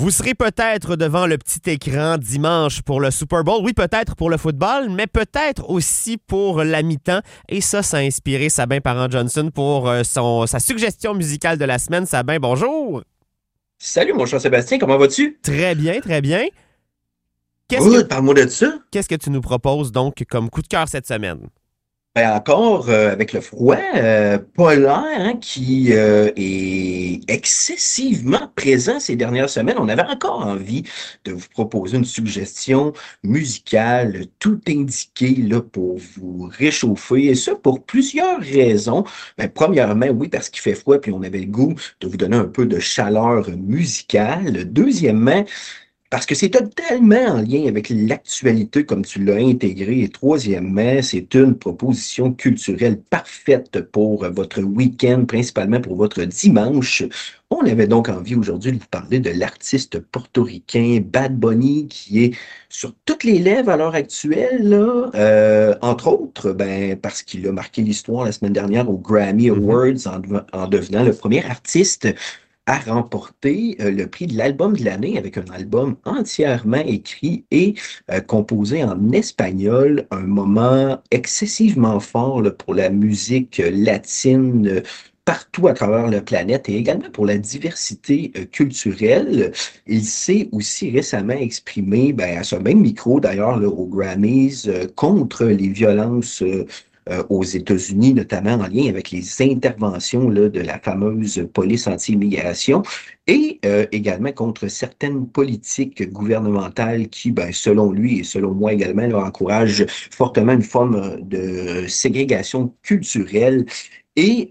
Vous serez peut-être devant le petit écran dimanche pour le Super Bowl. Oui, peut-être pour le football, mais peut-être aussi pour la mi-temps. Et ça a inspiré Sabin Parent-Johnson pour sa suggestion musicale de la semaine. Sabin, bonjour! Salut mon cher Sébastien, comment vas-tu? Très bien, très bien. Parle-moi de ça. Qu'est-ce que tu nous proposes donc comme coup de cœur cette semaine? Ben encore avec le froid polaire qui est excessivement présent ces dernières semaines, on avait encore envie de vous proposer une suggestion musicale tout indiquée là, pour vous réchauffer, et ça pour plusieurs raisons. Ben, premièrement, oui, parce qu'il fait froid, puis on avait le goût de vous donner un peu de chaleur musicale. Deuxièmement, parce que c'est totalement en lien avec l'actualité comme tu l'as intégré. Et troisièmement, c'est une proposition culturelle parfaite pour votre week-end, principalement pour votre dimanche. On avait donc envie aujourd'hui de vous parler de l'artiste portoricain Bad Bunny qui est sur toutes les lèvres à l'heure actuelle, là. Entre autres, ben, parce qu'il a marqué l'histoire la semaine dernière aux Grammy Awards en devenant le premier artiste a remporté le prix de l'album de l'année avec un album entièrement écrit et composé en espagnol, un moment excessivement fort là, pour la musique latine partout à travers la planète et également pour la diversité culturelle. Il s'est aussi récemment exprimé à ce même micro d'ailleurs là, aux Grammys contre les violences aux États-Unis, notamment en lien avec les interventions là, de la fameuse police anti-immigration et également contre certaines politiques gouvernementales qui, selon lui et selon moi également, là, encouragent fortement une forme de ségrégation culturelle. Et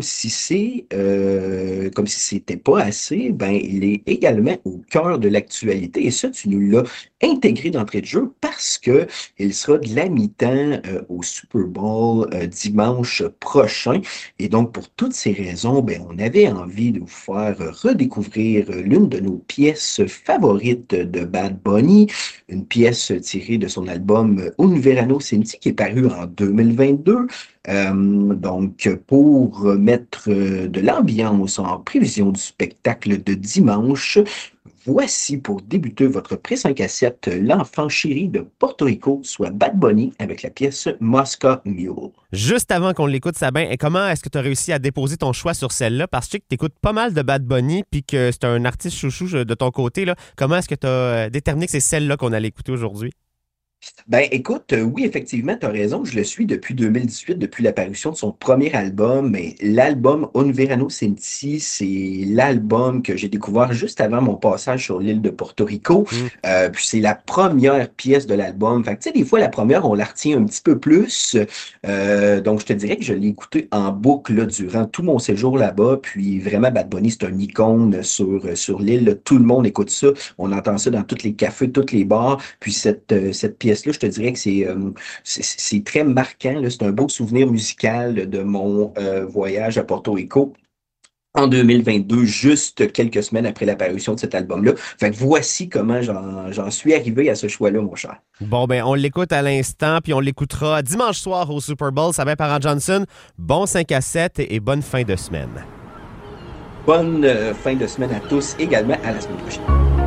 comme si c'était pas assez, il est également au cœur de l'actualité. Et ça, tu nous l'as intégré d'entrée de jeu parce que il sera de la mi-temps au Super Bowl dimanche prochain. Et donc, pour toutes ces raisons, on avait envie de vous faire redécouvrir l'une de nos pièces favorites de Bad Bunny, une pièce tirée de son album Un Verano Senti qui est paru en 2022. Donc, pour mettre de l'ambiance en prévision du spectacle de dimanche, voici pour débuter votre pré 5 à 7 l'enfant chéri de Porto Rico, soit Bad Bunny, avec la pièce Moscow Mule. Juste avant qu'on l'écoute, Sabin, et comment est-ce que tu as réussi à déposer ton choix sur celle-là? Parce que je sais que tu écoutes pas mal de Bad Bunny puis que c'est un artiste chouchou de ton côté, là. Comment est-ce que tu as déterminé que c'est celle-là qu'on allait écouter aujourd'hui? Écoute, oui, effectivement, tu as raison. Je le suis depuis 2018, depuis l'apparition de son premier album. Mais l'album Un Verano Senti, c'est l'album que j'ai découvert juste avant mon passage sur l'île de Porto Rico. Puis c'est la première pièce de l'album. Fait que, tu sais, des fois, la première, on la retient un petit peu plus. Donc, je te dirais que je l'ai écouté en boucle là, durant tout mon séjour là-bas. Puis vraiment, Bad Bunny, c'est un icône sur l'île. Là. Tout le monde écoute ça. On entend ça dans tous les cafés, tous les bars. Puis cette pièce-là, je te dirais que c'est très marquant. Là. C'est un beau souvenir musical de mon voyage à Porto Rico en 2022, juste quelques semaines après l'apparition de cet album-là. Fait que voici comment j'en suis arrivé à ce choix-là, mon cher. Bon, on l'écoute à l'instant, puis on l'écoutera dimanche soir au Super Bowl. Sabin Parent-Johnson, bon 5 à 7 et bonne fin de semaine. Bonne fin de semaine à tous, également à la semaine prochaine.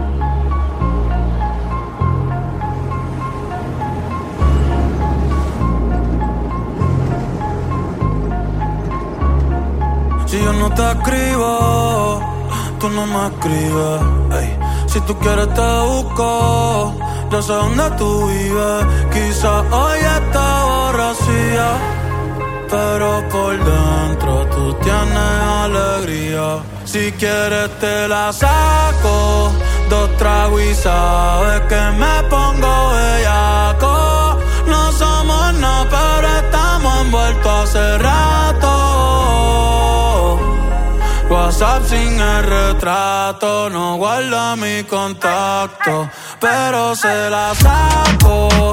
Si yo no te escribo, tú no me escribes. Ey. Si tú quieres te busco, yo sé dónde tú vives. Quizás hoy está borracía, pero por dentro tú tienes alegría. Si quieres te la saco, 2 tragos y sabes que me pongo bellaco. No somos nada, pero estamos envueltos hace rato. WhatsApp sin el retrato, no guarda mi contacto, pero se la saco.